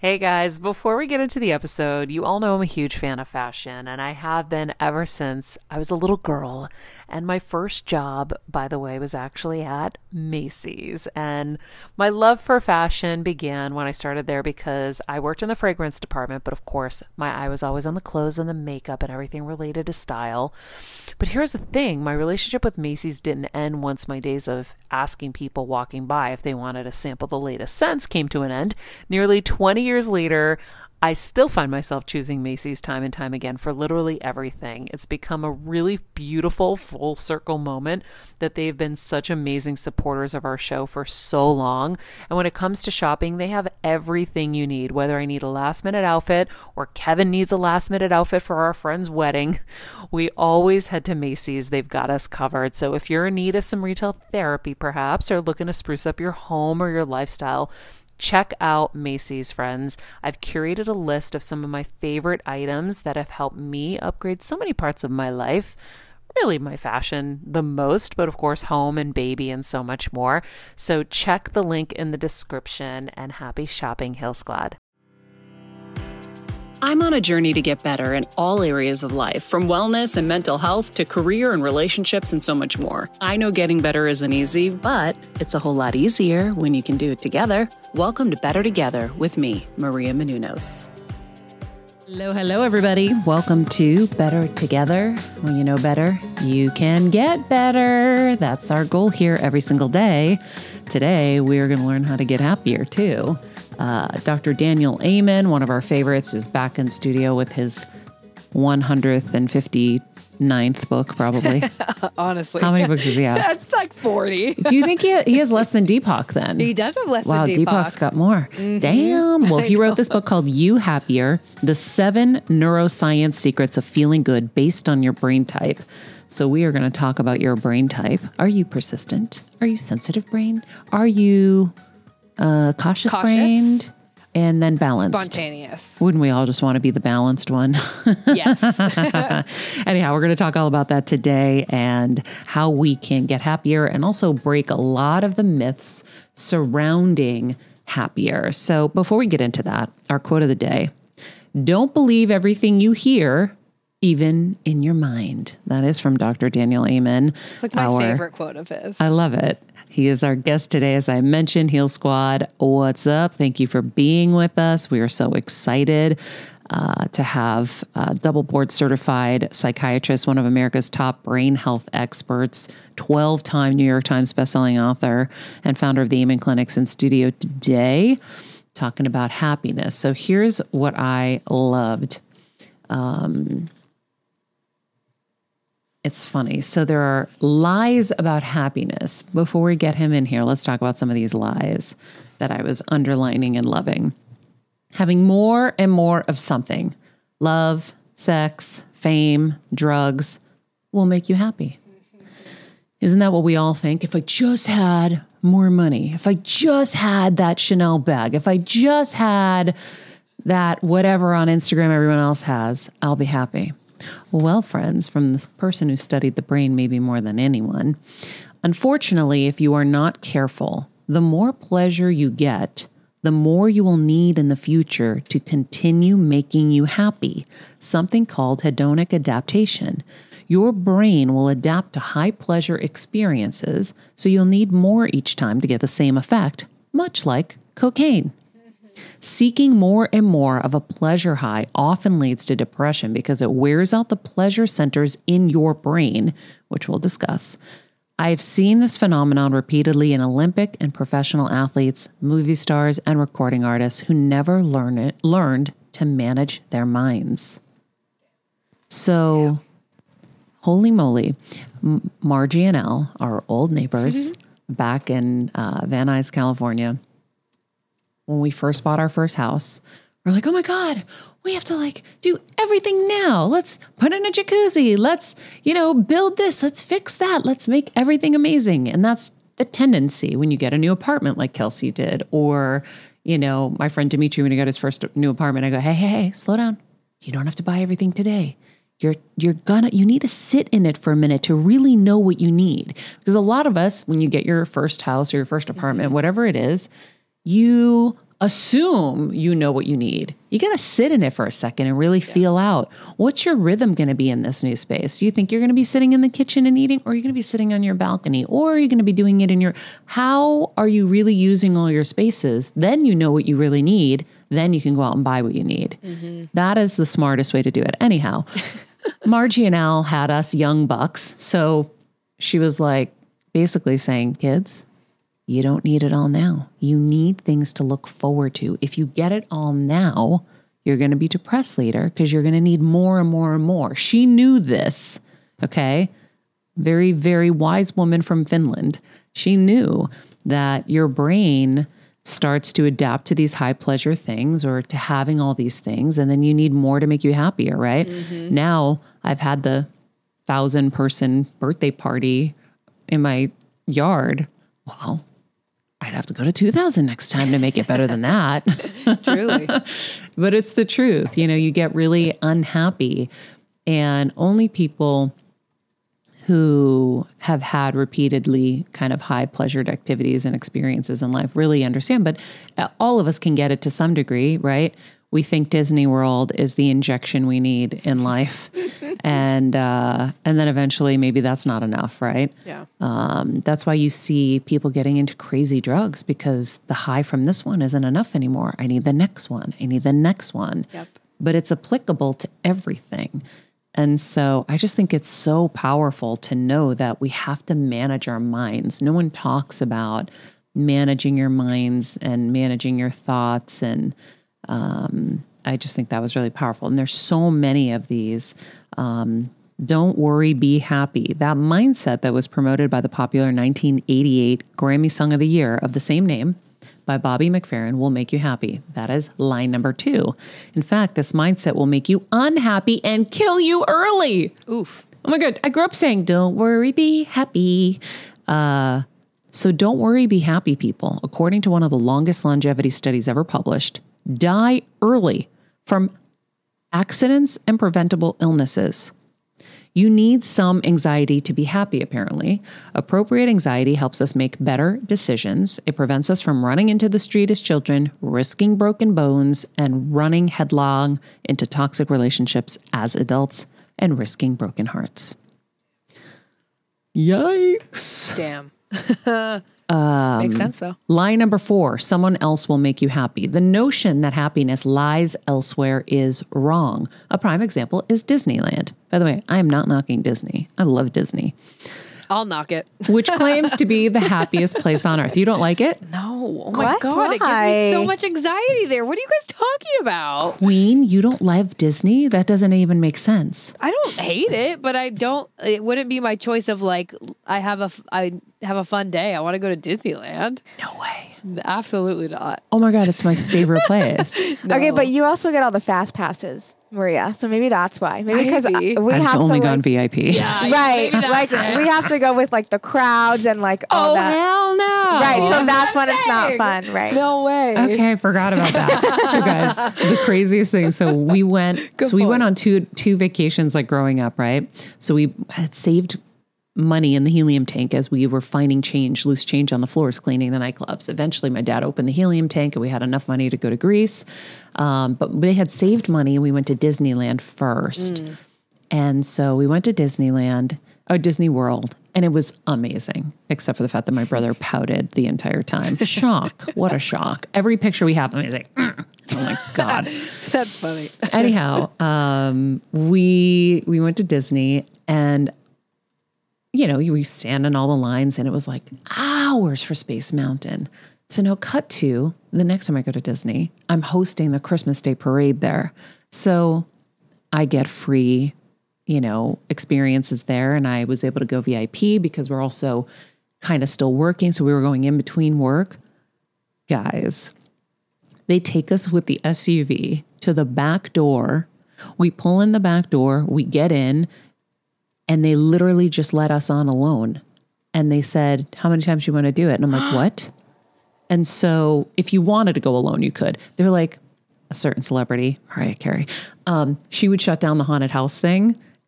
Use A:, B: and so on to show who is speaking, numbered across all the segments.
A: Hey guys, before we get into the episode, you all know I'm a huge fan of fashion, and I have been ever since I was a little girl. And my first job, by the way, was actually at Macy's. And my love for fashion began when I started there because I worked in the fragrance department, but of course, my eye was always on the clothes and the makeup and everything related to style. But here's the thing, my relationship with Macy's didn't end once my days of asking people walking by if they wanted to sample the latest scents came to an end. Nearly 20 years later, I still find myself choosing Macy's time and time again for literally everything. It's become a really beautiful full circle moment that they've been such amazing supporters of our show for so long. And when it comes to shopping, they have everything you need, whether I need a last minute outfit or Kevin needs a last minute outfit for our friend's wedding. We always head to Macy's. They've got us covered. So if you're in need of some retail therapy, perhaps, or looking to spruce up your home or your lifestyle, check out Macy's, friends. I've curated a list of some of my favorite items that have helped me upgrade so many parts of my life. Really my fashion the most, but of course home and baby and so much more. So check the link in the description and happy shopping, Hill Squad.
B: I'm on a journey to get better in all areas of life, from wellness and mental health to career and relationships and so much more. I know getting better isn't easy, but it's a whole lot easier when you can do it together. Welcome to Better Together with me, Maria Menounos. Hello, everybody. Welcome to Better Together. When you know better, you can get better. That's our goal here every single day. Today, we're going to learn how to get happier, too. Dr. Daniel Amen, one of our favorites, is back in studio with his 159th book, probably.
C: Honestly.
B: How many books does he have?
C: That's like 40.
B: Do you think he has less than Deepak then?
C: He does have less
B: wow,
C: than Deepak.
B: Deepak's got more. Mm-hmm. Damn. Well, he wrote this book called You Happier, The 7 Neuroscience Secrets of Feeling Good Based on Your Brain Type. So we are going to talk about your brain type. Are you persistent? Are you sensitive brain? Are you cautious brained? And then balanced.
C: Spontaneous.
B: Wouldn't we all just want to be the balanced one?
C: Yes.
B: Anyhow, we're going to talk all about that today and how we can get happier and also break a lot of the myths surrounding happier. So before we get into that, our quote of the day: don't believe everything you hear, even in your mind. That is from Dr. Daniel Amen.
C: It's like my favorite quote of his.
B: I love it. He is our guest today, as I mentioned. Heal Squad, what's up? Thank you for being with us. We are so excited to have a double board certified psychiatrist, one of America's top brain health experts, 12-time New York Times bestselling author, and founder of the Amen Clinics in studio today, talking about happiness. So here's what I loved. It's funny. So there are lies about happiness. Before we get him in here, let's talk about some of these lies that I was underlining and loving. Having more and more of something, love, sex, fame, drugs, will make you happy. Isn't that what we all think? If I just had more money, if I just had that Chanel bag, if I just had that whatever on Instagram everyone else has, I'll be happy. Well, friends, from this person who studied the brain maybe more than anyone, unfortunately, if you are not careful, the more pleasure you get, the more you will need in the future to continue making you happy, something called hedonic adaptation. Your brain will adapt to high pleasure experiences, so you'll need more each time to get the same effect, much like cocaine. Seeking more and more of a pleasure high often leads to depression because it wears out the pleasure centers in your brain, which we'll discuss. I've seen this phenomenon repeatedly in Olympic and professional athletes, movie stars, and recording artists who never learned to manage their minds. So, holy moly, Margie and Elle, our old neighbors back in Van Nuys, California, when we first bought our first house, we're like, oh my God, we have to do everything now. Let's put in a jacuzzi. Let's, build this. Let's fix that. Let's make everything amazing. And that's the tendency when you get a new apartment like Kelsey did. Or, my friend Dimitri, when he got his first new apartment, I go, hey, slow down. You don't have to buy everything today. You need to sit in it for a minute to really know what you need. Because a lot of us, when you get your first house or your first apartment, whatever it is, you assume you know what you need. You got to sit in it for a second and really feel out. What's your rhythm going to be in this new space? Do you think you're going to be sitting in the kitchen and eating, or are you going to be sitting on your balcony, or are you going to be doing it in your, how are you really using all your spaces? Then you know what you really need. Then you can go out and buy what you need. That is the smartest way to do it. Anyhow, Margie and Al had us young bucks. So she was like basically saying, kids, you don't need it all now. You need things to look forward to. If you get it all now, you're going to be depressed later because you're going to need more and more and more. She knew this, okay? Very, very wise woman from Finland. She knew that your brain starts to adapt to these high pleasure things or to having all these things, and then you need more to make you happier, right? Now I've had the 1,000-person birthday party in my yard. Well, I'd have to go to 2,000 next time to make it better than that.
C: Truly.
B: But it's the truth. You know, you get really unhappy, and only people who have had repeatedly kind of high pleasured activities and experiences in life really understand. But all of us can get it to some degree, right? We think Disney World is the injection we need in life. And then eventually maybe that's not enough, right?
C: Yeah.
B: That's why you see people getting into crazy drugs, because the high from this one isn't enough anymore. I need the next one. I need the next one.
C: Yep.
B: But it's applicable to everything. And so I just think it's so powerful to know that we have to manage our minds. No one talks about managing your minds and managing your thoughts. And I just think that was really powerful. And there's so many of these. Don't worry, be happy. That mindset that was promoted by the popular 1988 Grammy Song of the Year of the same name by Bobby McFerrin will make you happy. That is line number 2. In fact, this mindset will make you unhappy and kill you early.
C: Oof.
B: Oh my God. I grew up saying, don't worry, be happy. So don't worry, be happy, people. According to one of the longest longevity studies ever published, die early from accidents and preventable illnesses. You need some anxiety to be happy, apparently. Appropriate anxiety helps us make better decisions. It prevents us from running into the street as children, risking broken bones, and running headlong into toxic relationships as adults, and risking broken hearts. Yikes.
C: Damn. Makes sense, though.
B: Line number 4, someone else will make you happy. The notion that happiness lies elsewhere is wrong. A prime example is Disneyland. By the way, I am not knocking Disney. I love Disney.
C: I'll knock it.
B: Which claims to be the happiest place on earth. You don't like it?
C: No. Oh my
D: What?
C: God. It gives me so much anxiety there. What are you guys talking about?
B: Queen, you don't love Disney? That doesn't even make sense.
C: I don't hate it, but it wouldn't be my choice of like, I have a fun day. I want to go to Disneyland.
B: No way.
C: Absolutely not.
B: Oh my God, it's my favorite place.
D: Okay,
C: No.
D: but you also get all the fast passes, Maria. So maybe that's why. Maybe because
C: Maybe.
D: we
B: I've
D: have
B: only
D: to
B: gone
D: like,
B: VIP.
C: Yeah,
D: right.
C: maybe
D: Like
C: that's it.
D: we have to go with like the crowds and like all
B: Oh,
D: that.
B: hell no.
D: Right. So
C: That's
D: that's
C: what
D: when
C: I'm
D: it's not
C: saying.
D: fun. Right.
C: No way.
B: Okay, I forgot about that. So guys, the craziest thing. So we went
C: point.
B: on two vacations like growing up, right? So we had saved money in the helium tank as we were finding loose change on the floors, cleaning the nightclubs. Eventually my dad opened the helium tank and we had enough money to go to Greece. But they had saved money and we went to Disneyland first. And so we went to Disney World, and it was amazing, except for the fact that my brother pouted the entire time. Shock. What a shock. Every picture we have, he's like, oh my God.
C: That's funny.
B: Anyhow, we went to Disney, and you know, we stand in all the lines, and it was like hours for Space Mountain. So now cut to the next time I go to Disney, I'm hosting the Christmas Day parade there. So I get free, experiences there. And I was able to go VIP because we're also kind of still working. So we were going in between work. Guys, they take us with the SUV to the back door. We pull in the back door, we get in, and they literally just let us on alone. And they said, how many times do you want to do it? And I'm like, what? And so if you wanted to go alone, you could. They're like, a certain celebrity, Mariah Carey, she would shut down the haunted house thing.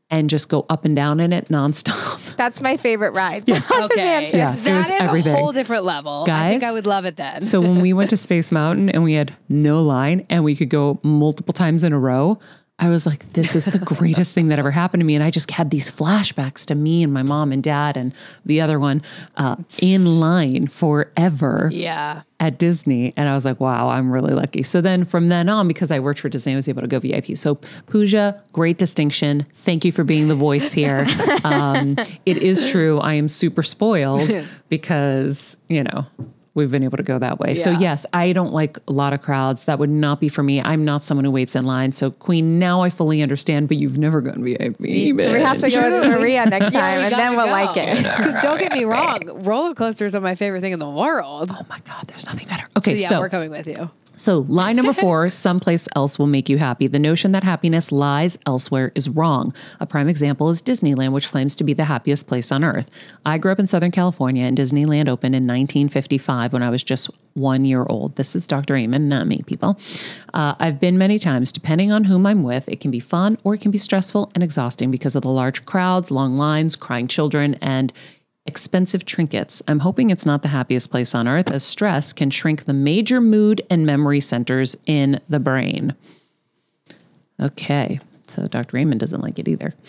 B: and just go up and down in it nonstop.
D: That's my favorite ride.
B: Yeah.
D: Haunted
C: Okay.
D: Mansion.
B: Yeah. It was
C: That is
B: everything.
C: a whole different level. I think
B: Guys,
C: I would love it then.
B: So when we went to Space Mountain and we had no line and we could go multiple times in a row, I was like, this is the greatest thing that ever happened to me. And I just had these flashbacks to me and my mom and dad and the other one in line forever
C: yeah.
B: at Disney. And I was like, wow, I'm really lucky. So then from then on, because I worked for Disney, I was able to go VIP. So Pooja, great distinction. Thank you for being the voice here. It is true. I am super spoiled because, we've been able to go that way. So
C: Yeah.
B: yes, I don't like a lot of crowds. That would not be for me. I'm not someone who waits in line. So Queen, now I fully understand, but you've never gone VIP.
D: We have to go with Maria next time, and then we'll like it.
C: Because don't get me wrong, roller coasters are my favorite thing in the world.
B: Oh my God, there's nothing better. Okay,
C: So we're coming with you.
B: So line number 4, someplace else will make you happy. The notion that happiness lies elsewhere is wrong. A prime example is Disneyland, which claims to be the happiest place on earth. I grew up in Southern California, and Disneyland opened in 1955 when I was just 1 year old. This is Dr. Amen, not me, people. I've been many times. Depending on whom I'm with, it can be fun or it can be stressful and exhausting because of the large crowds, long lines, crying children, and expensive trinkets. I'm hoping it's not the happiest place on earth, as stress can shrink the major mood and memory centers in the brain. Okay, so Dr. Raymond doesn't like it either.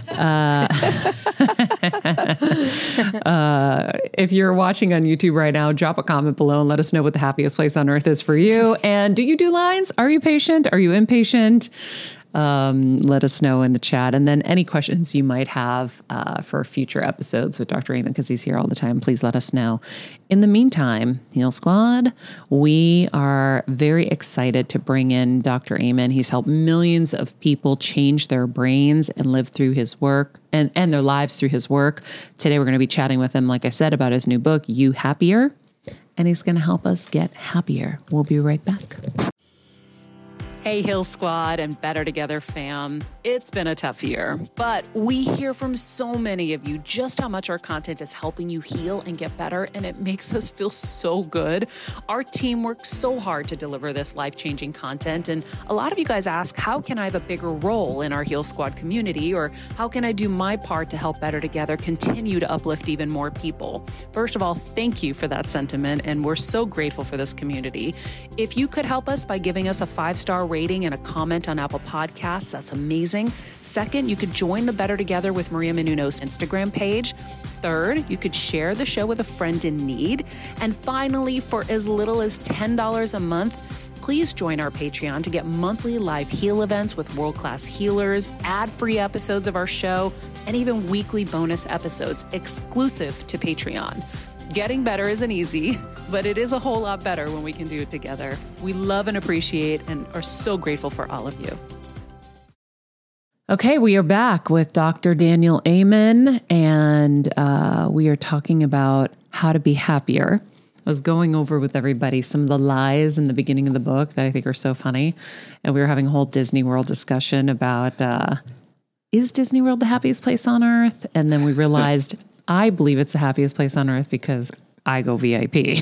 B: If you're watching on YouTube right now, drop a comment below and let us know what the happiest place on earth is for you. And do you do lines? Are you patient? Are you impatient? Let us know in the chat. And then any questions you might have for future episodes with Dr. Raymond, because he's here all the time, please let us know. In the meantime, Heal Squad, we are very excited to bring in Dr. Amen. He's helped millions of people change their brains and live through his work and their lives through his work. Today, we're going to be chatting with him, like I said, about his new book, You Happier, and he's going to help us get happier. We'll be right back. Hey, Hill Squad and Better Together fam. It's been a tough year, but we hear from so many of you just how much our content is helping you heal and get better, and it makes us feel so good. Our team works so hard to deliver this life-changing content, and a lot of you guys ask, how can I have a bigger role in our Heal Squad community, or how can I do my part to help Better Together continue to uplift even more people? First of all, thank you for that sentiment, and we're so grateful for this community. If you could help us by giving us a 5-star rating and a comment on Apple Podcasts, that's amazing. Second, you could join the Better Together with Maria Menounos Instagram page. Third, you could share the show with a friend in need. And finally, for as little as $10 a month, please join our Patreon to get monthly live heal events with world-class healers, ad-free episodes of our show, and even weekly bonus episodes exclusive to Patreon. Getting better isn't easy, but it is a whole lot better when we can do it together. We love and appreciate and are so grateful for all of you. Okay, we are back with Dr. Daniel Amen, and we are talking about how to be happier. I was going over with everybody some of the lies in the beginning of the book that I think are so funny, and we were having a whole Disney World discussion about, is Disney World the happiest place on earth? And then we realized I believe it's the happiest place on earth because I go VIP.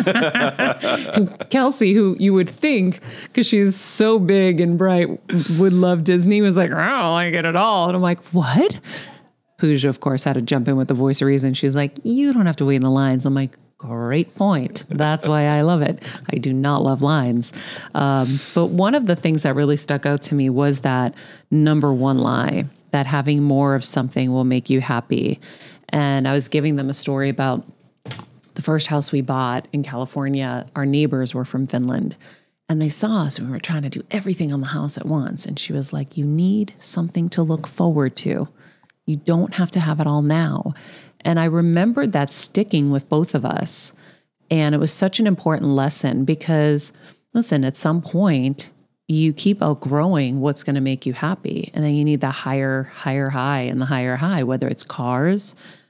B: Kelsey, who you would think, because she's so big and bright, would love Disney, was like, I don't like it at all. And I'm like, what? Pooja, of course, had to jump in with the voice of reason. She's like, you don't have to wait in the lines. I'm like, great point. That's why I love it. I do not love lines. But one of the things that really stuck out to me was that number one lie, that having more of something will make you happy. And I was giving them a story about the first house we bought in California. Our neighbors were from Finland, and they saw us and we were trying to do everything on the house at once. And she was like, you need something to look forward to. You don't have to have it all now. And I remembered that sticking with both of us. And it was such an important lesson because, listen, at some point, you keep outgrowing what's going to make you happy. And then you need the higher high and the higher high, whether it's cars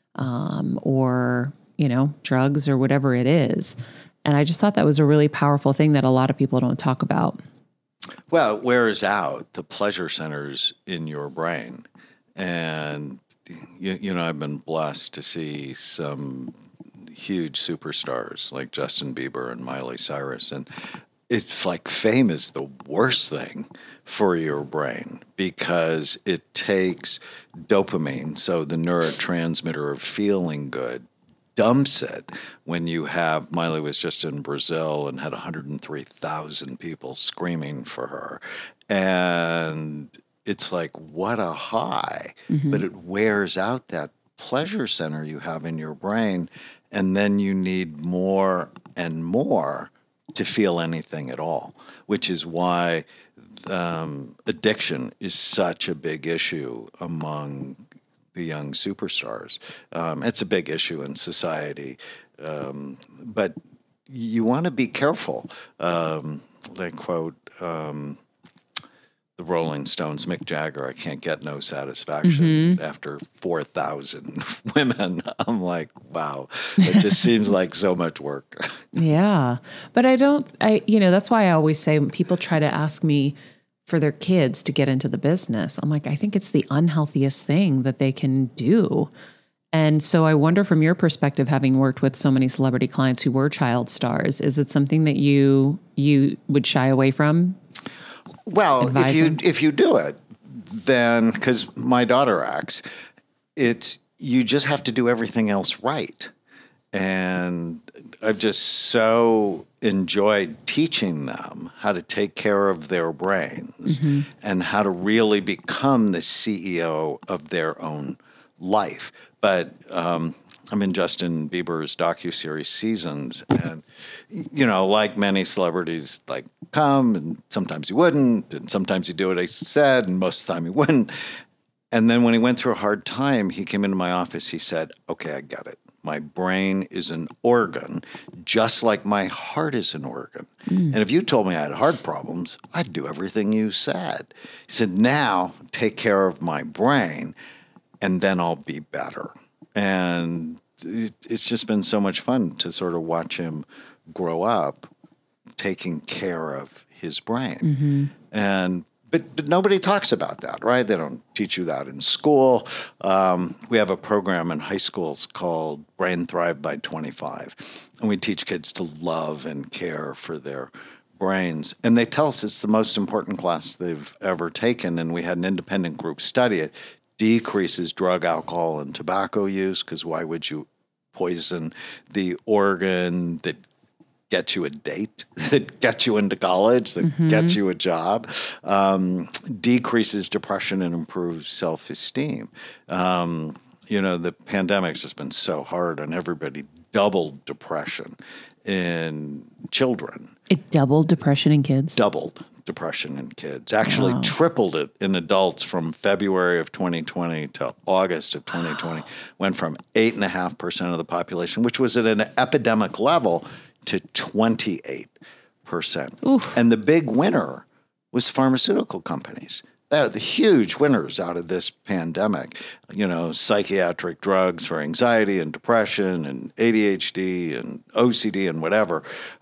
B: or, drugs or whatever it is. And I just thought that was a really powerful thing that a lot of people don't talk about.
E: Well, it wears out the pleasure centers in your brain. And, I've been blessed to see some huge superstars like Justin Bieber and Miley Cyrus. And it's like fame is the worst thing for your brain because it takes dopamine, so the neurotransmitter of feeling good, dumps it when you have, Miley was just in Brazil and had 103,000 people screaming for her. And it's like, what a high, but it wears out that pleasure center you have in your brain. And then you need more and more to feel anything at all, which is why addiction is such a big issue among the young superstars. It's a big issue in society, but you want to be careful. They quote the Rolling Stones, Mick Jagger, I can't get no satisfaction after 4,000 women. I'm like, wow, it just seems like so much work.
B: Yeah. But that's why I always say when people try to ask me for their kids to get into the business, I'm like, I think it's the unhealthiest thing that they can do. And so I wonder from your perspective, having worked with so many celebrity clients who were child stars, is it something that you would shy away from?
E: Well,
B: advising?
E: if you do it, then, because my daughter acts, you just have to do everything else right. And I've just so enjoyed teaching them how to take care of their brains and how to really become the CEO of their own life. But I'm in Justin Bieber's docuseries Seasons, and like many celebrities, like come, and sometimes he wouldn't, and sometimes he'd do what I said, and most of the time he wouldn't. And then when he went through a hard time, he came into my office. He said, "Okay, I get it. My brain is an organ, just like my heart is an organ. And if you told me I had heart problems, I'd do everything you said." He said, "Now take care of my brain, and then I'll be better." And it's just been so much fun to sort of watch him grow up taking care of his brain. But nobody talks about that, right? They don't teach you that in school. We have a program in high schools called Brain Thrive by 25. And we teach kids to love and care for their brains. And they tell us it's the most important class they've ever taken. And we had an independent group study it. Decreases drug, alcohol, and tobacco use, because why would you poison the organ that gets you a date, that gets you into college, that gets you a job? Decreases depression and improves self-esteem. The pandemic's just been so hard on everybody. Doubled depression in children.
B: It doubled depression in kids?
E: Doubled depression in kids. Actually tripled it in adults from February of 2020 to August of 2020. Went from 8.5% of the population, which was at an epidemic level, to 28%. Oof. And the big winner was pharmaceutical companies. They're the huge winners out of this pandemic. Psychiatric drugs for anxiety and depression and ADHD and OCD and whatever.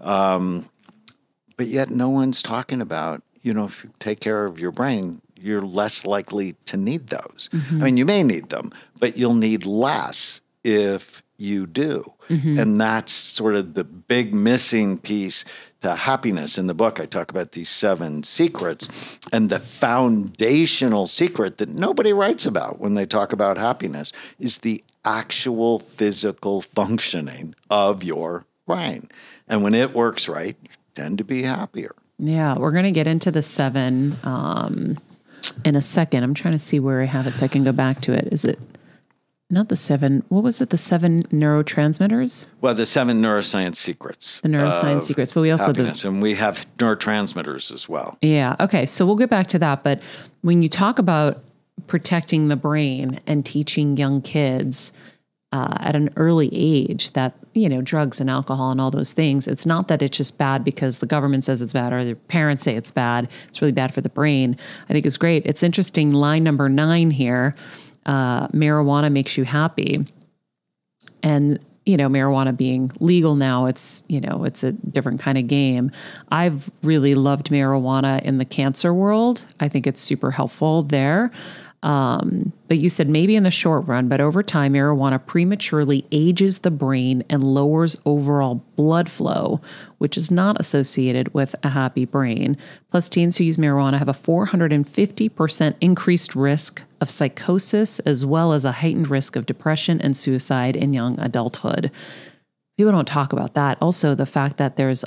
E: But yet no one's talking about, if you take care of your brain, you're less likely to need those. I mean, you may need them, but you'll need less if you do. And that's sort of the big missing piece to happiness. In the book, I talk about these 7 secrets, and the foundational secret that nobody writes about when they talk about happiness is the actual physical functioning of your brain. And when it works right, you tend to be happier.
B: Yeah, we're going to get into the 7 in a second. I'm trying to see where I have it so I can go back to it. Is it not the 7? What was it? The 7 neurotransmitters?
E: Well, the 7 neuroscience secrets.
B: The neuroscience secrets, but we also
E: and we have neurotransmitters as well.
B: Yeah. Okay. So we'll get back to that. But when you talk about protecting the brain and teaching young kids at an early age that, drugs and alcohol and all those things, it's not that it's just bad because the government says it's bad or their parents say it's bad. It's really bad for the brain. I think it's great. It's interesting. Line number 9 here, marijuana makes you happy. And, marijuana being legal now, it's a different kind of game. I've really loved marijuana in the cancer world. I think it's super helpful there. But you said maybe in the short run, but over time, marijuana prematurely ages the brain and lowers overall blood flow, which is not associated with a happy brain. Plus, teens who use marijuana have a 450% increased risk of psychosis, as well as a heightened risk of depression and suicide in young adulthood. People don't talk about that. Also, the fact that there's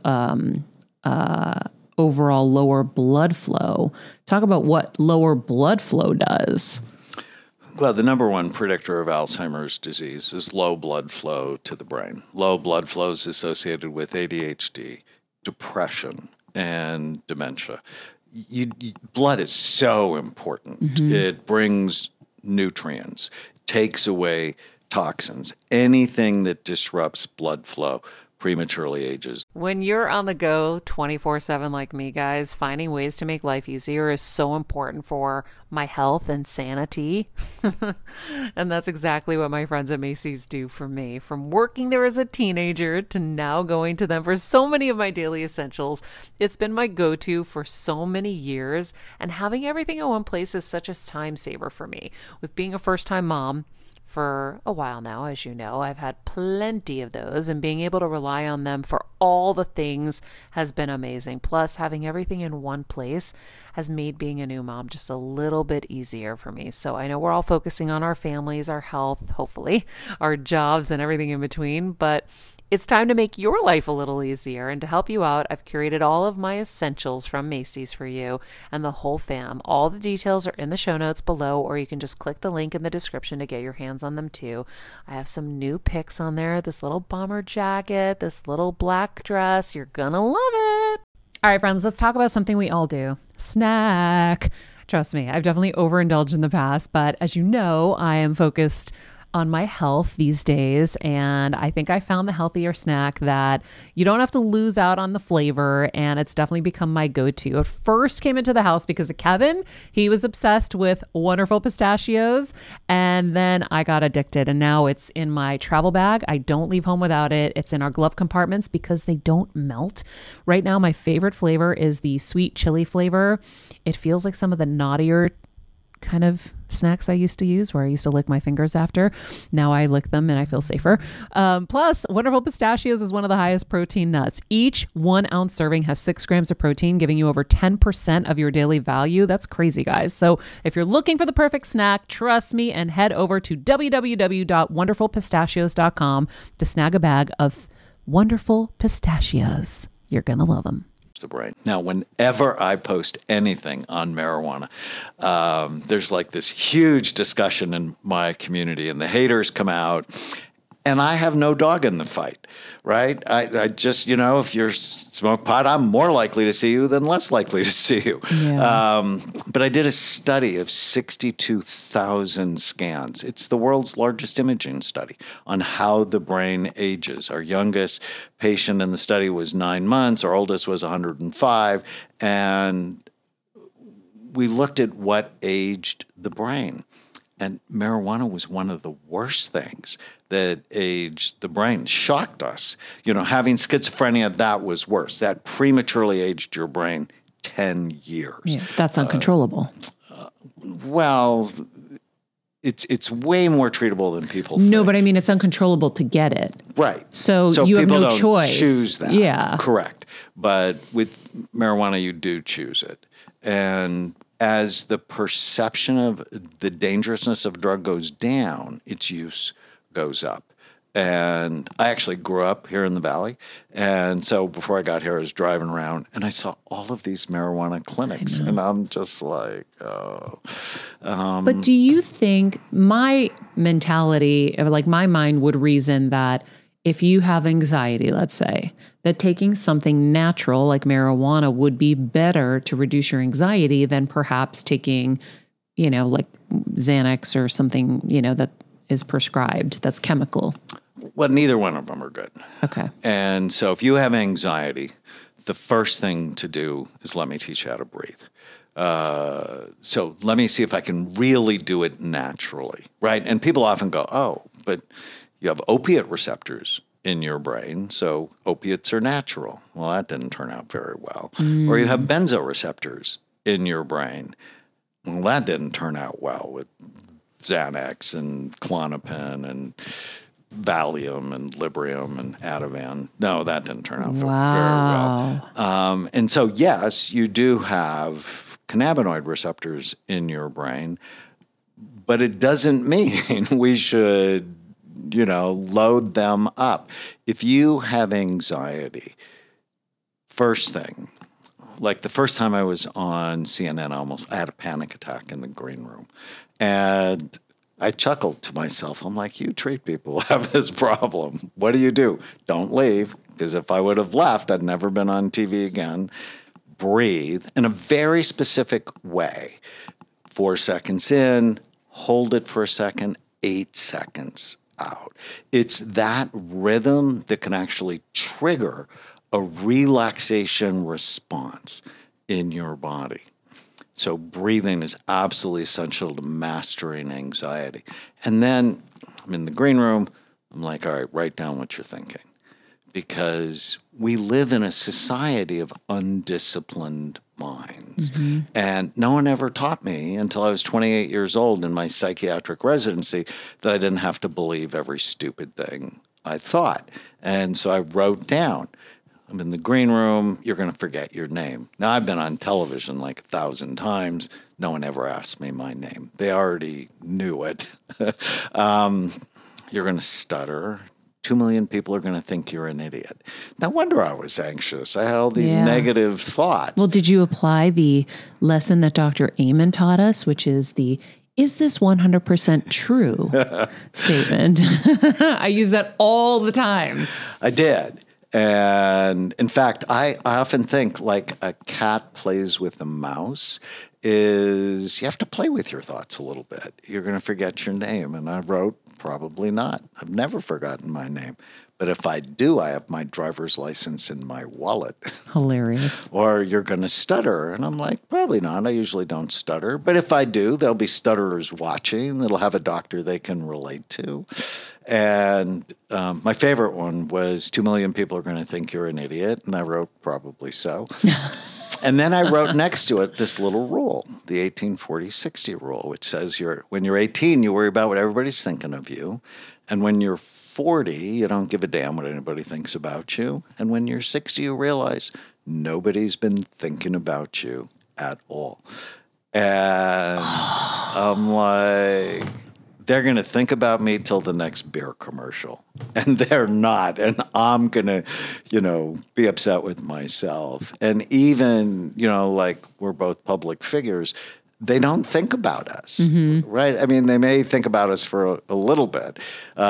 B: overall lower blood flow. Talk about what lower blood flow does.
E: Well, the number one predictor of Alzheimer's disease is low blood flow to the brain. Low blood flow is associated with ADHD, depression, and dementia. Blood is so important. Mm-hmm. It brings nutrients, takes away toxins. Anything that disrupts blood flow prematurely ages.
A: When you're on the go 24/7 like me, guys, finding ways to make life easier is so important for my health and sanity. And that's exactly what my friends at Macy's do for me. From working there as a teenager to now going to them for so many of my daily essentials, it's been my go-to for so many years. And having everything in one place is such a time saver for me. With being a first-time mom, for a while now, as you know, I've had plenty of those, and being able to rely on them for all the things has been amazing. Plus, having everything in one place has made being a new mom just a little bit easier for me. So I know we're all focusing on our families, our health, hopefully, our jobs and everything in between, but it's time to make your life a little easier. And to help you out, I've curated all of my essentials from Macy's for you and the whole fam. All the details are in the show notes below, or you can just click the link in the description to get your hands on them too. I have some new picks on there. This little bomber jacket, this little black dress. You're gonna love it. All right, friends, let's talk about something we all do. Snack. Trust me, I've definitely overindulged in the past, but as you know, I am focused on my health these days, and I think I found the healthier snack that you don't have to lose out on the flavor, and it's definitely become my go-to. It first came into the house because of Kevin. He was obsessed with Wonderful Pistachios, and then I got addicted, and now it's in my travel bag. I don't leave home without it. It's in our glove compartments because they don't melt. Right now, my favorite flavor is the sweet chili flavor. It feels like some of the naughtier kind of snacks I used to use, where I used to lick my fingers after. Now I lick them and I feel safer. Plus, Wonderful Pistachios is one of the highest protein nuts. Each 1 ounce serving has 6 grams of protein, giving you over 10% of your daily value. That's crazy, guys. So if you're looking for the perfect snack, trust me and head over to www.wonderfulpistachios.com to snag a bag of Wonderful Pistachios. You're going to love them.
E: The brain. Now, whenever I post anything on marijuana, there's like this huge discussion in my community, and the haters come out, and I have no dog in the fight, right? I just, if you smoke pot, I'm more likely to see you than less likely to see you. Yeah. But I did a study of 62,000 scans. It's the world's largest imaging study on how the brain ages. Our youngest patient in the study was 9 months. Our oldest was 105. And we looked at what aged the brain. And marijuana was one of the worst things that aged the brain. Shocked us. Having schizophrenia, that was worse. That prematurely aged your brain 10 years.
B: Yeah, that's uncontrollable.
E: Well, it's way more treatable than people think.
B: No, but I mean, it's uncontrollable to get it.
E: Right.
B: So you have no
E: don't
B: choice.
E: Choose that.
B: Yeah.
E: Correct. But with marijuana, you do choose it. And as the perception of the dangerousness of a drug goes down, its use goes up. And I actually grew up here in the Valley. And so before I got here, I was driving around and I saw all of these marijuana clinics. And I'm just like, oh.
B: But do you think my mentality, like my mind would reason that if you have anxiety, let's say, that taking something natural like marijuana would be better to reduce your anxiety than perhaps taking, like Xanax or something, that is prescribed, that's chemical?
E: Well, neither one of them are good.
B: Okay.
E: And so if you have anxiety, the first thing to do is let me teach you how to breathe. So let me see if I can really do it naturally, right? And people often go, oh, but you have opiate receptors in your brain, so opiates are natural. Well, that didn't turn out very well. Or you have benzoreceptors in your brain. Well, that didn't turn out well with Xanax and Klonopin and Valium and Librium and Ativan. No, that didn't turn out very well. And so, yes, you do have cannabinoid receptors in your brain, but it doesn't mean we should, load them up. If you have anxiety, first thing, like the first time I was on CNN, I had a panic attack in the green room. And I chuckled to myself. I'm like, you treat people who have this problem. What do? Don't leave, because if I would have left, I'd never been on TV again. Breathe in a very specific way. 4 seconds in, hold it for a second, 8 seconds out. It's that rhythm that can actually trigger a relaxation response in your body. So breathing is absolutely essential to mastering anxiety. And then I'm in the green room. I'm like, all right, write down what you're thinking. Because we live in a society of undisciplined minds. Mm-hmm. And no one ever taught me until I was 28 years old in my psychiatric residency that I didn't have to believe every stupid thing I thought. And so I wrote down, I'm in the green room, you're going to forget your name. Now, I've been on television like 1,000 times. No one ever asked me my name. They already knew it. You're going to stutter. 2 million people are going to think you're an idiot. No wonder I was anxious. I had all these negative thoughts.
B: Well, did you apply the lesson that Dr. Amen taught us, which is is this 100% true statement? I use that all the time.
E: I did. And in fact, I often think like a cat plays with a mouse is you have to play with your thoughts a little bit. You're going to forget your name. And I wrote, probably not. I've never forgotten my name. But if I do, I have my driver's license in my wallet.
B: Hilarious.
E: Or you're going to stutter. And I'm like, probably not. I usually don't stutter. But if I do, there'll be stutterers watching. They'll have a doctor they can relate to. And my favorite one was 2 million people are going to think you're an idiot. And I wrote, probably so. And then I wrote next to it this little rule, the 18-40-60 rule, which says when you're 18, you worry about what everybody's thinking of you. And when you're 40, you don't give a damn what anybody thinks about you. And when you're 60, you realize nobody's been thinking about you at all. And I'm like, they're going to think about me till the next beer commercial. And they're not. And I'm going to, be upset with myself. And even, like we're both public figures, they don't think about us, right? I mean, they may think about us for a little bit,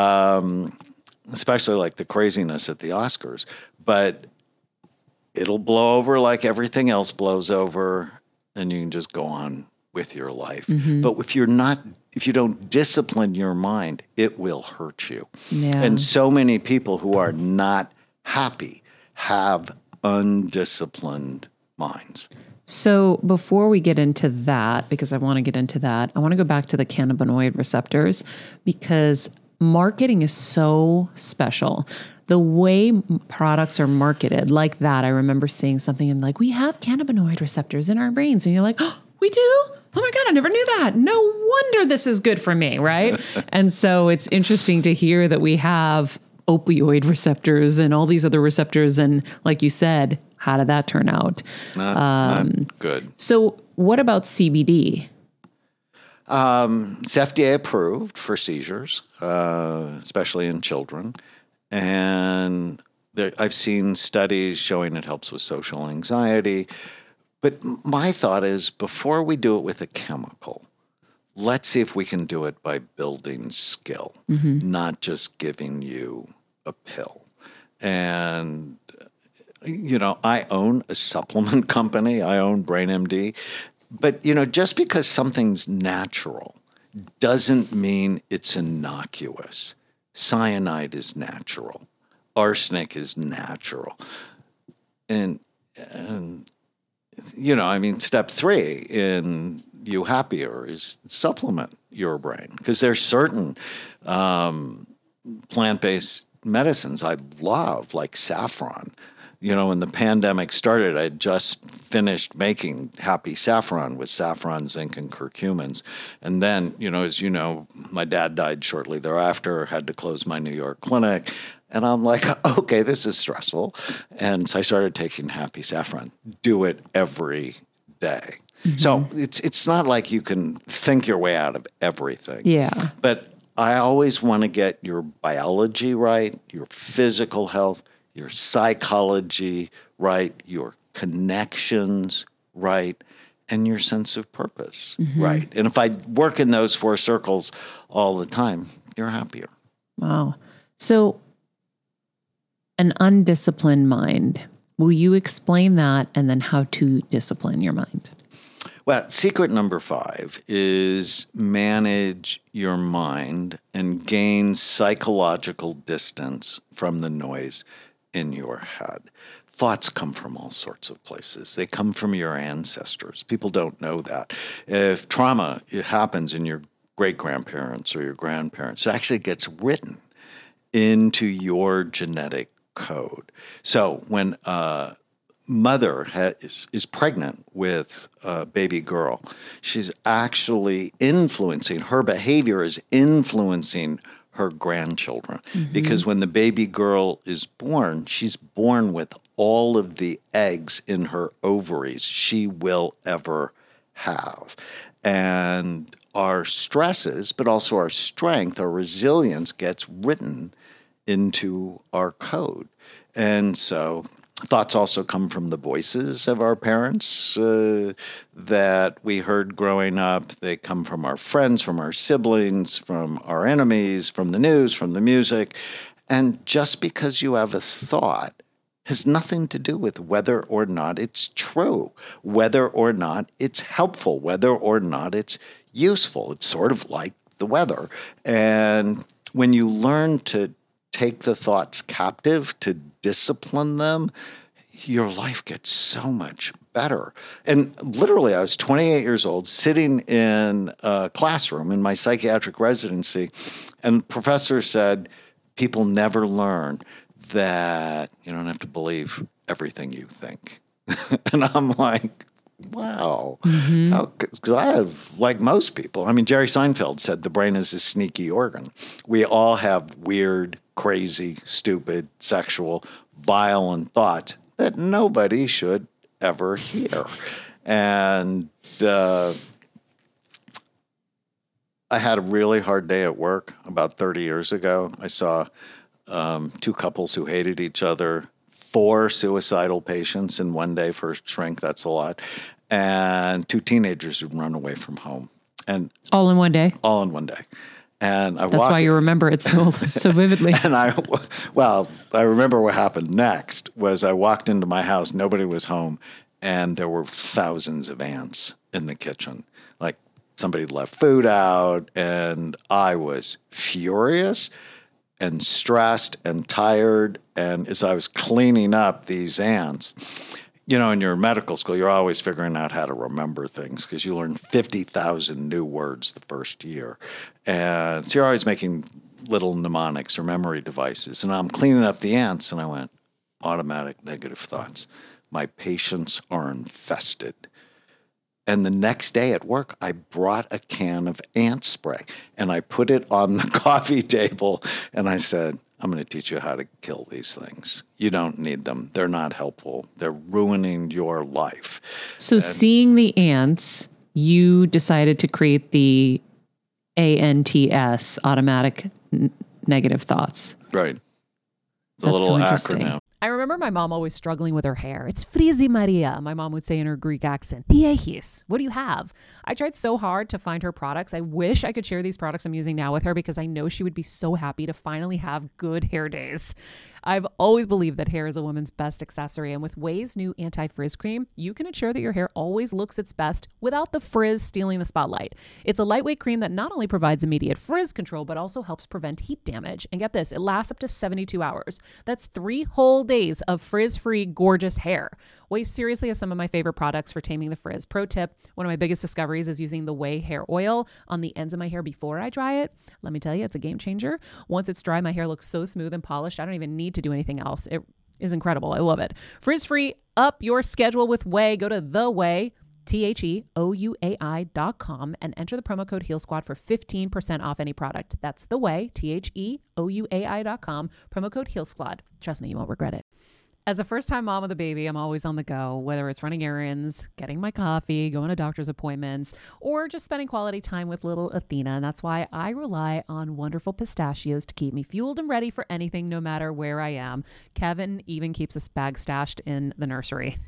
E: especially like the craziness at the Oscars. But it'll blow over like everything else blows over, and you can just go on with your life. Mm-hmm. But if you don't discipline your mind, it will hurt you. Yeah. And so many people who are not happy have undisciplined minds.
B: So before we get into that, because I want to get into that, I want to go back to the cannabinoid receptors because marketing is so special. The way products are marketed like that, I remember seeing something and like, we have cannabinoid receptors in our brains. And you're like, oh, we do? Oh my God, I never knew that. No wonder this is good for me, right? And so it's interesting to hear that we have opioid receptors and all these other receptors. And like you said, how did that turn out?
E: Not good.
B: So what about CBD?
E: It's FDA approved for seizures, especially in children. And I've seen studies showing it helps with social anxiety. But my thought is before we do it with a chemical, let's see if we can do it by building skill, not just giving you a pill. And I own a supplement company. I own BrainMD. But, just because something's natural doesn't mean it's innocuous. Cyanide is natural. Arsenic is natural. And step 3 in You Happier is supplement your brain. Because there's certain plant-based medicines I love, like saffron. When the pandemic started, I just finished making Happy Saffron with saffron, zinc, and curcumins. And then, as you know, my dad died shortly thereafter, had to close my New York clinic. And I'm like, okay, this is stressful. And so I started taking Happy Saffron. Do it every day. So it's not like you can think your way out of everything.
B: Yeah.
E: But I always want to get your biology right, your physical health, your psychology right, your connections right, and your sense of purpose right. And if I work in those 4 circles all the time, you're happier.
B: Wow. So an undisciplined mind, will you explain that and then how to discipline your mind?
E: Well, secret number 5 is manage your mind and gain psychological distance from the noise in your head. Thoughts come from all sorts of places. They come from your ancestors. People don't know that. If trauma happens in your great-grandparents or your grandparents, it actually gets written into your genetic code. So when mother is pregnant with a baby girl, she's actually influencing, her behavior is influencing her grandchildren. Because when the baby girl is born, she's born with all of the eggs in her ovaries she will ever have. And our stresses, but also our strength, our resilience gets written into our code. And so thoughts also come from the voices of our parents that we heard growing up. They come from our friends, from our siblings, from our enemies, from the news, from the music. And just because you have a thought has nothing to do with whether or not it's true, whether or not it's helpful, whether or not it's useful. It's sort of like the weather. And when you learn to take the thoughts captive, to discipline them, your life gets so much better. And literally, I was 28 years old, sitting in a classroom in my psychiatric residency, and the professor said, people never learn that you don't have to believe everything you think. And I'm like, wow. Because I have, like most people, I mean, Jerry Seinfeld said the brain is a sneaky organ. We all have weird, crazy, stupid, sexual, violent thoughts that nobody should ever hear. And I had a really hard day at work about 30 years ago. I saw 2 couples who hated each other, 4 suicidal patients in one day. For a shrink, that's a lot. And 2 teenagers who'd run away from home. And
B: All in one day?
E: all in one day. And
B: That's why you remember it so vividly.
E: And I remember what happened next was I walked into my house, nobody was home, and there were thousands of ants in the kitchen. Like somebody left food out, and I was furious and stressed and tired. And as I was cleaning up these ants, in your medical school, you're always figuring out how to remember things because you learn 50,000 new words the first year. And so you're always making little mnemonics or memory devices. And I'm cleaning up the ants, and I went, automatic negative thoughts. My patients are infested. And the next day at work, I brought a can of ant spray, and I put it on the coffee table, and I said, I'm going to teach you how to kill these things. You don't need them. They're not helpful. They're ruining your life.
B: So seeing the ants, you decided to create the ANTS, automatic negative thoughts.
E: Right. The
B: That's
E: little
B: so interesting.
E: acronym.
A: I remember my mom always struggling with her hair. It's Frizi Maria, my mom would say in her Greek accent. Diehis, what do you have? I tried so hard to find her products. I wish I could share these products I'm using now with her because I know she would be so happy to finally have good hair days. I've always believed that hair is a woman's best accessory, and with Ouai's new anti-frizz cream, you can ensure that your hair always looks its best without the frizz stealing the spotlight. It's a lightweight cream that not only provides immediate frizz control, but also helps prevent heat damage. And get this, it lasts up to 72 hours. That's 3 whole days of frizz-free, gorgeous hair. Ouai seriously has some of my favorite products for taming the frizz. Pro tip, one of my biggest discoveries is using the Ouai hair oil on the ends of my hair before I dry it. Let me tell you, it's a game changer. Once it's dry, my hair looks so smooth and polished, I don't even need to do anything else. is incredible. I love it. Frizz-free, up your schedule with Ouai. Go to The Ouai, TheOuai.com, and enter the promo code Heal Squad for 15% off any product. That's The Ouai, TheOuai.com, promo code Heal Squad. Trust me, you won't regret it. As a first-time mom with a baby, I'm always on the go, whether it's running errands, getting my coffee, going to doctor's appointments, or just spending quality time with little Athena. And that's why I rely on Wonderful Pistachios to keep me fueled and ready for anything, no matter where I am. Kevin even keeps a bag stashed in the nursery.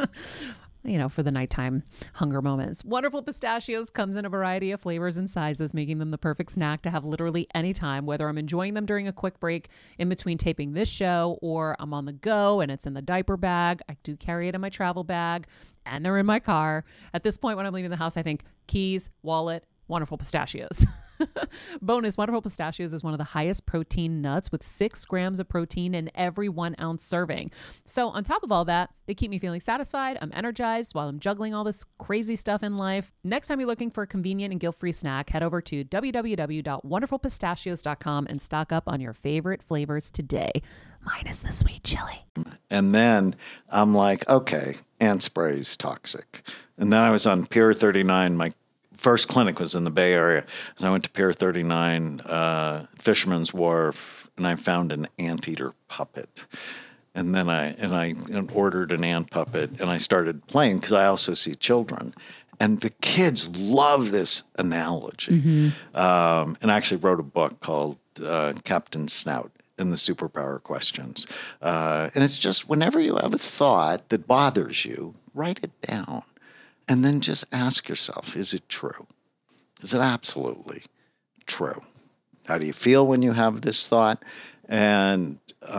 A: For the nighttime hunger moments. Wonderful Pistachios comes in a variety of flavors and sizes, making them the perfect snack to have literally any time, whether I'm enjoying them during a quick break in between taping this show or I'm on the go and it's in the diaper bag. I do carry it in my travel bag and they're in my car. At this point, when I'm leaving the house, I think keys, wallet, Wonderful Pistachios. Bonus, Wonderful Pistachios is one of the highest protein nuts with 6 grams of protein in every 1 ounce serving. So on top of all that, they keep me feeling satisfied. I'm energized while I'm juggling all this crazy stuff in life. Next time you're looking for a convenient and guilt-free snack, head over to www.wonderfulpistachios.com and stock up on your favorite flavors today, minus the sweet chili.
E: And then I'm like, okay, ant spray is toxic. And then I was on Pier 39. My first clinic was in the Bay Area. So I went to Pier 39, Fisherman's Wharf, and I found an anteater puppet. And then I ordered an ant puppet, and I started playing because I also see children. And the kids love this analogy. And I actually wrote a book called Captain Snout and the Superpower Questions. And it's just whenever you have a thought that bothers you, write it down. And then just ask yourself, is it true? Is it absolutely true? How do you feel when you have this thought? And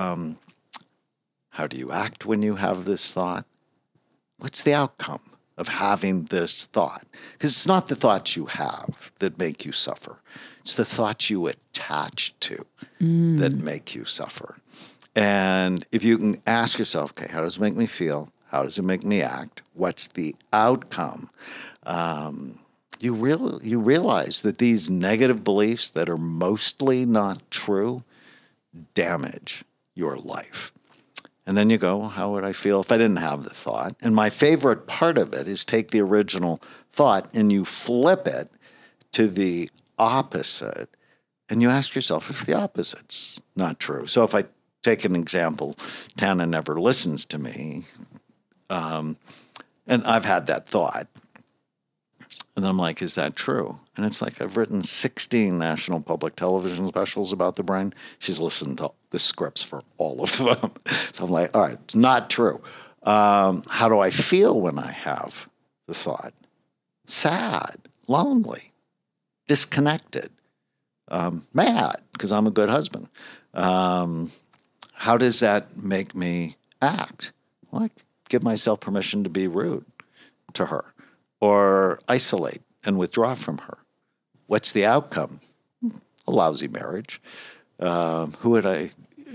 E: how do you act when you have this thought? What's the outcome of having this thought? Because it's not the thoughts you have that make you suffer. It's the thoughts you attach to that make you suffer. And if you can ask yourself, okay, how does it make me feel? How does it make me act? What's the outcome? You realize that these negative beliefs that are mostly not true damage your life. And then you go, how would I feel if I didn't have the thought? And my favorite part of it is take the original thought and you flip it to the opposite. And you ask yourself if the opposite's not true. So if I take an example, Tana never listens to me. And I've had that thought. And I'm like, is that true? And it's like, I've written 16 national public television specials about the brain. She's listened to the scripts for all of them. So I'm like, all right, it's not true. How do I feel when I have the thought? Sad, lonely, disconnected, mad, because I'm a good husband. How does that make me act? Well, I give myself permission to be rude to her or isolate and withdraw from her. What's the outcome? A lousy marriage. How would I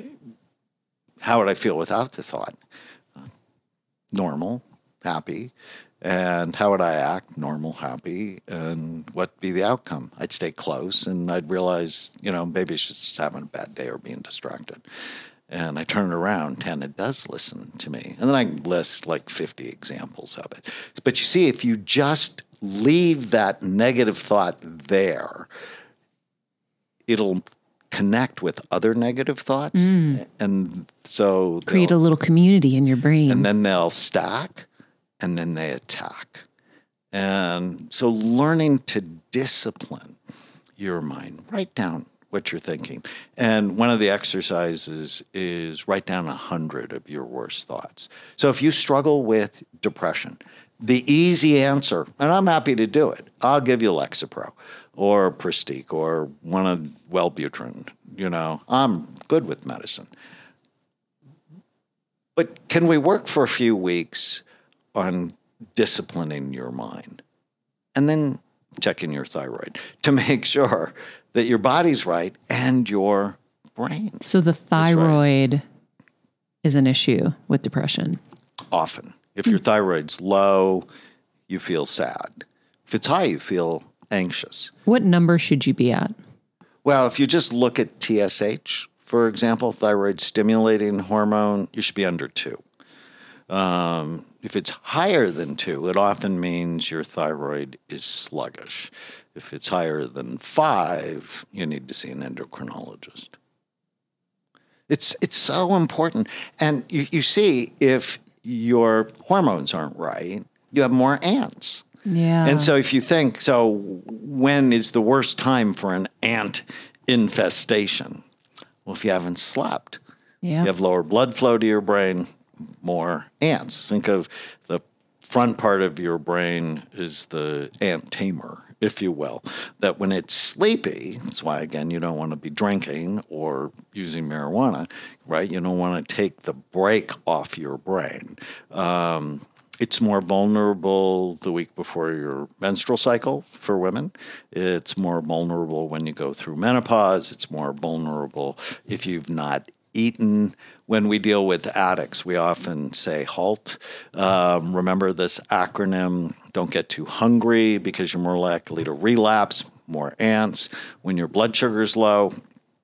E: feel without the thought? Normal, happy. And how would I act? Normal, happy. And what'd be the outcome? I'd stay close and I'd realize, maybe she's just having a bad day or being distracted. And I turn it around, Tana does listen to me. And then I list like 50 examples of it. But you see, if you just leave that negative thought there, it'll connect with other negative thoughts. And so
B: create a little community in your brain.
E: And then they'll stack and then they attack. And so learning to discipline your mind, write down what you're thinking. And one of the exercises is write down 100 of your worst thoughts. So if you struggle with depression, the easy answer, and I'm happy to do it, I'll give you Lexapro or Pristiq or one of Wellbutrin. I'm good with medicine. But can we work for a few weeks on disciplining your mind and then checking your thyroid to make sure that your body's right and your brain.
B: So the thyroid is an issue with depression.
E: Often. If your thyroid's low, you feel sad. If it's high, you feel anxious.
B: What number should you be at?
E: Well, if you just look at TSH for example, thyroid stimulating hormone, you should be under 2. If it's higher than 2, it often means your thyroid is sluggish. If it's higher than 5, you need to see an endocrinologist. It's so important. And you see, if your hormones aren't right, you have more ants.
B: Yeah.
E: And so if you think, so when is the worst time for an ant infestation? Well, if you haven't slept, you have lower blood flow to your brain, more ants. Think of the front part of your brain is the ant tamer, if you will, that when it's sleepy, that's why, again, you don't want to be drinking or using marijuana, right? You don't want to take the brake off your brain. It's more vulnerable the week before your menstrual cycle for women. It's more vulnerable when you go through menopause. It's more vulnerable if you've not eaten. When we deal with addicts, we often say HALT. Remember this acronym, don't get too hungry because you're more likely to relapse, more ants. When your blood sugar's low,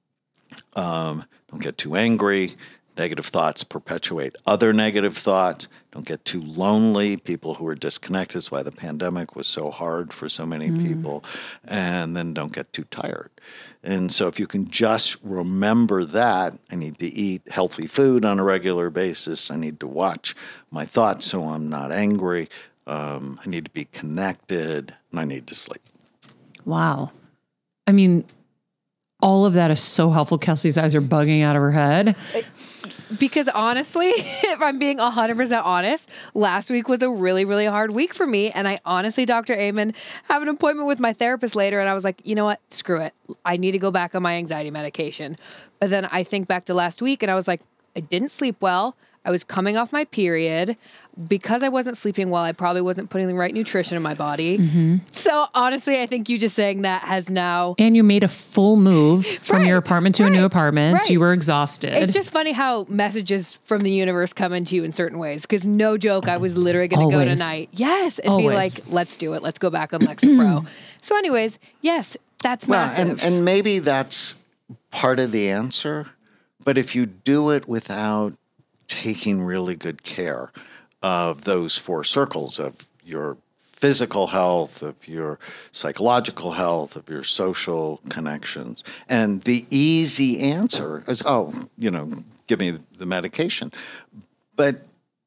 E: don't get too angry. Negative thoughts perpetuate other negative thoughts. Don't get too lonely. People who are disconnected. That's why the pandemic was so hard for so many people. And then don't get too tired. And so if you can just remember that, I need to eat healthy food on a regular basis. I need to watch my thoughts so I'm not angry. I need to be connected. And I need to sleep.
B: Wow. I mean, all of that is so helpful. Kelsey's eyes are bugging out of her head.
C: Because honestly, if I'm being 100% honest, last week was a really, really hard week for me. And I honestly, Dr. Amen, have an appointment with my therapist later. And I was like, you know what? Screw it. I need to go back on my anxiety medication. But then I think back to last week and I was like, I didn't sleep well. I was coming off my period. Because I wasn't sleeping well, I probably wasn't putting the right nutrition in my body. So honestly, I think you just saying that has now...
B: And you made a full move from your apartment to a new apartment.
C: Right.
B: You were exhausted.
C: It's just funny how messages from the universe come into you in certain ways. Because no joke, I was literally going to go tonight. Yes. And be like, let's do it. Let's go back on Lexapro. So anyways, yes, that's massive.
E: And maybe that's part of the answer. But if you do it without taking really good care of those 4 circles of your physical health, of your psychological health, of your social connections. And the easy answer is, give me the medication. But,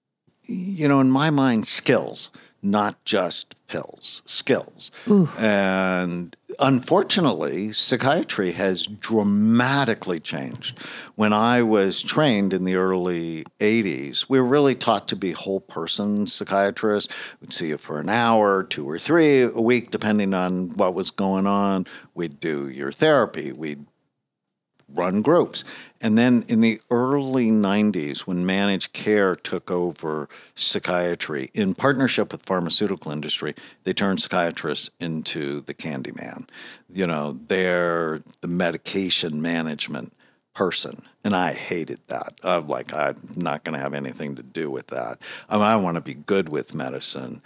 E: in my mind, skills, not just pills, skills. And unfortunately, psychiatry has dramatically changed. When I was trained in the early 80s, we were really taught to be whole person psychiatrists. We'd see you for an hour, 2 or 3 a week, depending on what was going on. We'd do your therapy. We'd run groups. And then in the early 90s, when managed care took over psychiatry, in partnership with the pharmaceutical industry, they turned psychiatrists into the candy man. They're the medication management person. And I hated that. I'm like, I'm not going to have anything to do with that. I want to be good with medicine.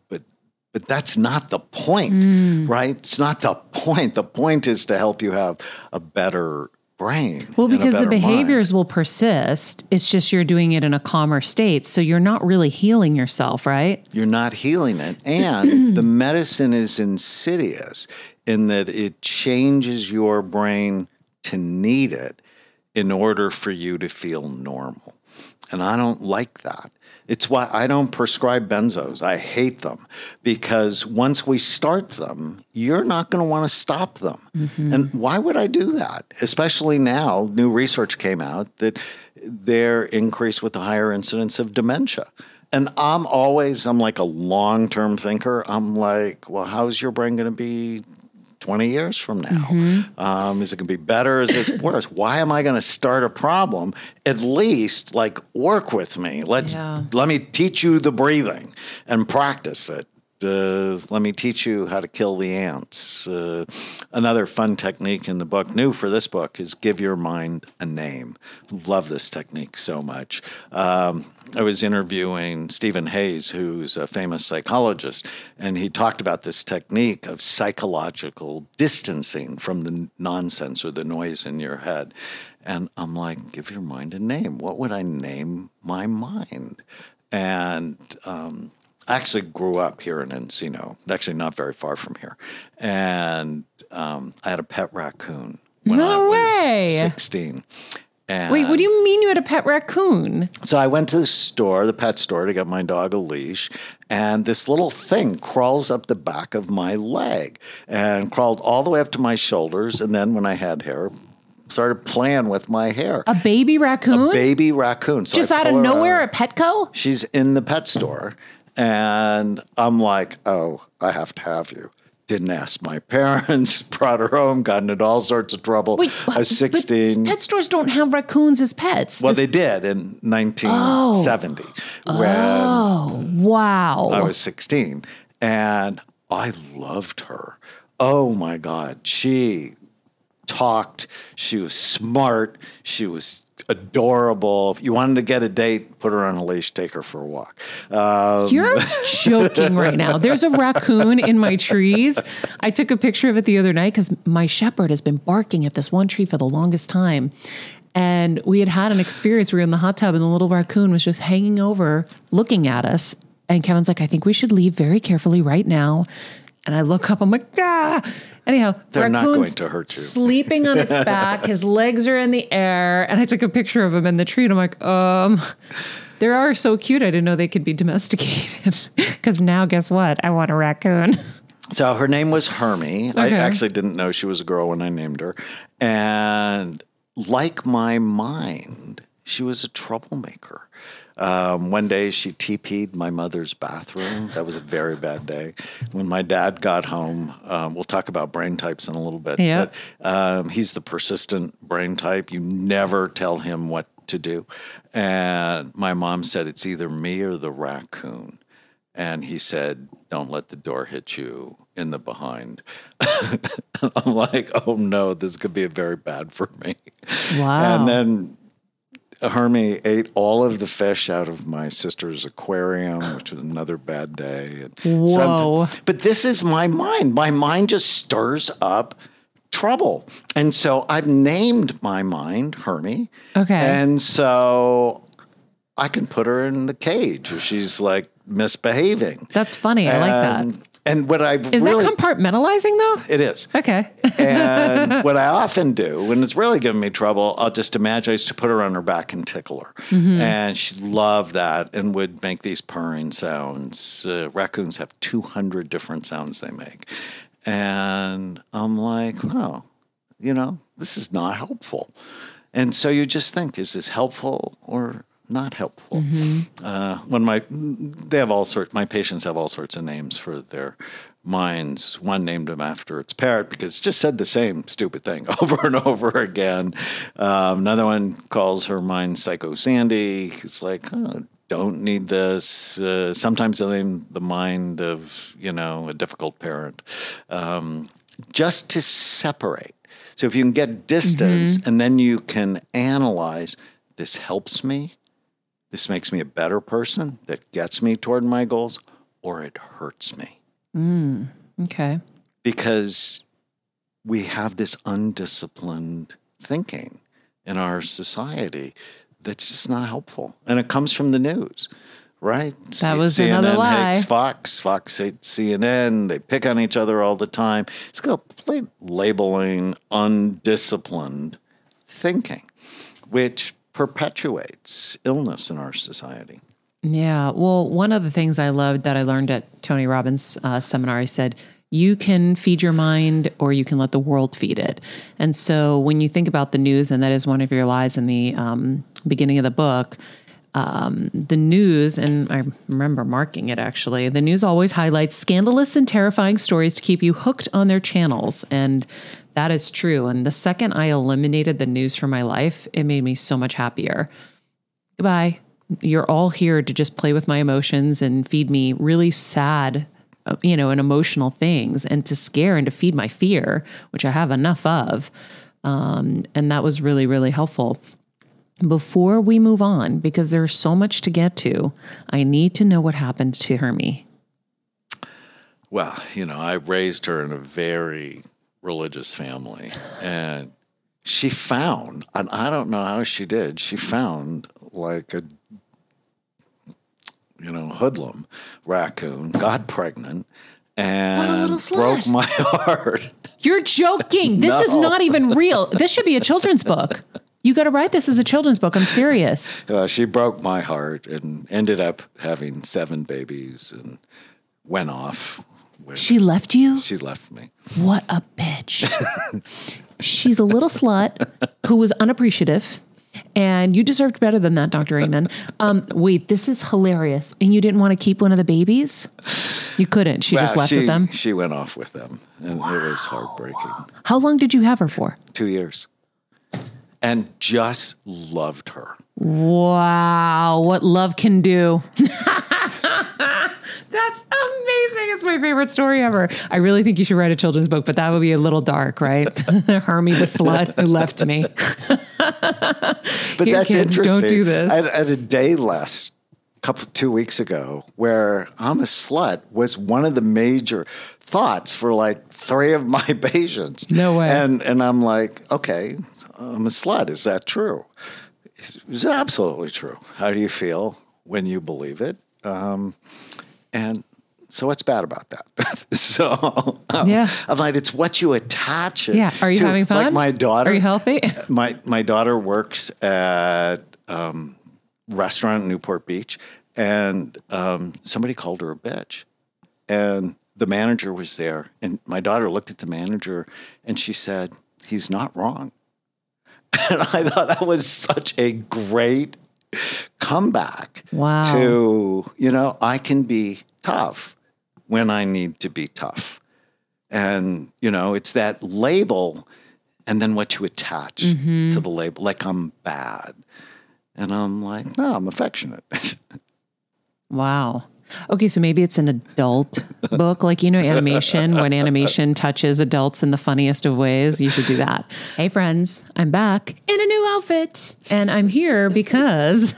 E: But that's not the point, right? It's not the point. The point is to help you have a better brain.
B: Well, because the behaviors will persist. It's just you're doing it in a calmer state. So you're not really healing yourself, right?
E: You're not healing it. And the medicine is insidious in that it changes your brain to need it in order for you to feel normal. And I don't like that. It's why I don't prescribe benzos. I hate them because once we start them, you're not going to want to stop them. And why would I do that? Especially now, new research came out that they're increased with the higher incidence of dementia. And I'm like a long-term thinker. I'm like, well, how's your brain going to be 20 years from now? Is it going to be better? Is it worse? Why am I going to start a problem? At least, work with me. Let me teach you the breathing and practice it. Let me teach you how to kill the ants. Another fun technique in the book, new for this book, is give your mind a name. Love this technique so much. I was interviewing Stephen Hayes, who's a famous psychologist, and he talked about this technique of psychological distancing from the nonsense or the noise in your head. And I'm like, give your mind a name. What would I name my mind? And I actually grew up here in Encino, actually not very far from here. And I had a pet raccoon when I
B: No
E: was
B: way.
E: 16. And
B: Wait, what do you mean you had a pet raccoon?
E: so I went to the pet store, to get my dog a leash, and this little thing crawls up the back of my leg and crawled all the way up to my shoulders. And then when I had hair, started playing with my hair.
B: A baby raccoon?
E: Baby raccoon. So
B: Just
E: I
B: out of
E: pull her
B: nowhere
E: out.
B: at Petco?
E: She's in the pet store, and I'm like, oh, I have to have you. Didn't ask my parents, brought her home, got into all sorts of trouble. I was 16.
B: But pet stores don't have raccoons as pets.
E: Well, they did in 1970 when
B: Oh, wow.
E: I was 16. And I loved her. Oh, my God. She talked. She was smart. She was adorable. If you wanted to get a date, put her on a leash, take her for a walk.
B: You're joking right now. There's a raccoon in my trees. I took a picture of it the other night because my shepherd has been barking at this one tree for the longest time. And we had an experience. We were in the hot tub and the little raccoon was just hanging over looking at us. And Kevin's like, I think we should leave very carefully right now. And I look up, I'm like, ah. Anyhow,
E: They're not
B: raccoon's
E: going to hurt you.
B: sleeping on its back. His legs are in the air. And I took a picture of him in the tree. And I'm like, they are so cute. I didn't know they could be domesticated. Because now, guess what? I want a raccoon.
E: So her name was Hermie. I
B: Okay.
E: actually didn't know she was a girl when I named her. And like my mind, she was a troublemaker. One day she TP'd my mother's bathroom. That was a very bad day. When my dad got home, we'll talk about brain types in a little bit.
B: Yeah.
E: But he's the persistent brain type. You never tell him what to do. And my mom said, it's either me or the raccoon. And he said, don't let the door hit you in the behind. I'm like, oh no, this could be very bad for me.
B: Wow.
E: And then Hermie ate all of the fish out of my sister's aquarium, which was another bad day. And
B: Whoa.
E: but this is my mind. My mind just stirs up trouble. And so I've named my mind Hermie.
B: Okay.
E: And so I can put her in the cage if she's like misbehaving.
B: That's funny. I like that.
E: And what I've
B: Is
E: really...
B: that compartmentalizing though?
E: It is.
B: Okay.
E: And what I often do when it's really giving me trouble, I'll just imagine I used to put her on her back and tickle her.
B: Mm-hmm.
E: And she loved that and would make these purring sounds. Raccoons have 200 different sounds they make. And I'm like, oh, this is not helpful. And so you just think, is this helpful or not helpful?
B: Mm-hmm.
E: My patients have all sorts of names for their minds. One named him after its parrot because it just said the same stupid thing over and over again. Another one calls her mind Psycho Sandy. It's like, don't need this. Sometimes they'll name the mind of, a difficult parent. Just to separate. So if you can get distance and then you can analyze, this helps me. This makes me a better person that gets me toward my goals, or it hurts me.
B: Okay.
E: Because we have this undisciplined thinking in our society that's just not helpful. And it comes from the news, right?
B: That was
E: CNN
B: another lie.
E: hates Fox hates CNN. They pick on each other all the time. It's complete labeling undisciplined thinking, which perpetuates illness in our society.
B: Yeah. Well, one of the things I loved that I learned at Tony Robbins' seminar, I said, you can feed your mind or you can let the world feed it. And so when you think about the news, and that is one of your lies in the beginning of the book, the news, and I remember marking it actually, the news always highlights scandalous and terrifying stories to keep you hooked on their channels. And that is true. And the second I eliminated the news from my life, it made me so much happier. Goodbye. You're all here to just play with my emotions and feed me really sad, and emotional things, and to scare and to feed my fear, which I have enough of. And that was really, really helpful. Before we move on, because there's so much to get to, I need to know what happened to Hermie.
E: Well, I raised her in a very religious family, and she found, and I don't know how she did, she found like a, hoodlum raccoon, got pregnant, and
B: little slut.
E: broke my heart.
B: You're joking. This is
E: No.
B: not even real. This should be a children's book. You got to write this as a children's book. I'm serious.
E: She broke my heart and ended up having 7 babies and went off.
B: She left you?
E: She left me.
B: What a bitch. She's a little slut who was unappreciative. And you deserved better than that, Dr. Amen. Wait, this is hilarious. And you didn't want to keep one of the babies? You couldn't. She just left with them?
E: She went off with them. And it was heartbreaking.
B: How long did you have her for?
E: 2 years. And just loved her.
B: Wow. What love can do. That's amazing. It's my favorite story ever. I really think you should write a children's book, but that would be a little dark, right? Hermie the slut who left me.
E: But
B: Here,
E: that's
B: kids,
E: interesting.
B: don't do this.
E: I had a day last 2 weeks ago where I'm a slut was one of the major thoughts for like 3 of my patients.
B: No way.
E: And I'm like, okay, I'm a slut. Is that true? It's absolutely true. How do you feel when you believe it? And so what's bad about that? So
B: Yeah.
E: I'm like, it's what you attach it
B: Yeah. Are you
E: to.
B: having fun?
E: Like my daughter.
B: Are you healthy?
E: My daughter works at restaurant in Newport Beach, and somebody called her a bitch. And the manager was there, and my daughter looked at the manager, and she said, he's not wrong. And I thought that was such a great comeback
B: Wow.
E: to, I can be tough when I need to be tough. And, it's that label and then what you attach to the label, like I'm bad. And I'm like, no, I'm affectionate.
B: Wow. Okay, so maybe it's an adult book, like, animation, when animation touches adults in the funniest of ways. You should do that. Hey, friends, I'm back in a new outfit. And I'm here because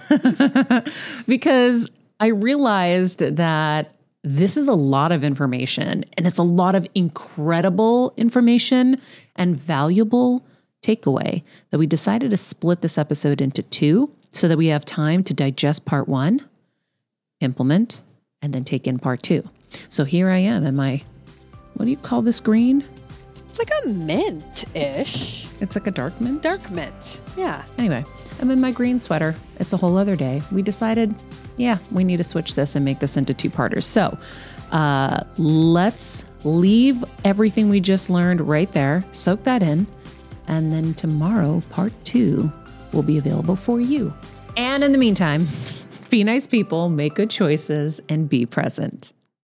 B: I realized that this is a lot of information, and it's a lot of incredible information and valuable takeaway that we decided to split this episode into 2 so that we have time to digest part 1, implement, and then take in part 2. So here I am in my, what do you call this green?
C: It's like a mint-ish.
B: It's like a dark mint.
C: Dark mint. Yeah.
B: Anyway, I'm in my green sweater. It's a whole other day. We decided, we need to switch this and make this into 2-parters. So let's leave everything we just learned right there, soak that in, and then tomorrow, part 2 will be available for you. And in the meantime, be nice people, make good choices, and be present.